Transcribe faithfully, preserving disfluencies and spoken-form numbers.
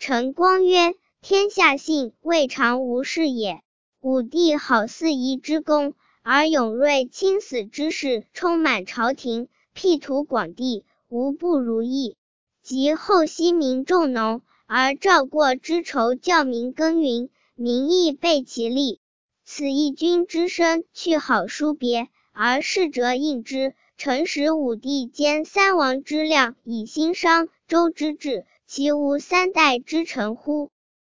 陈光曰：天下幸，未尝无事也。武帝好四夷之功，而勇锐轻死之事充满朝廷，辟土广地，无不如意。及后息民重农，而赵过之仇教民耕耘，民亦备其利。此一君之身，去好书别，而逝者应之。诚使武帝兼三王之量，以兴商周之治，其无三代之臣乎？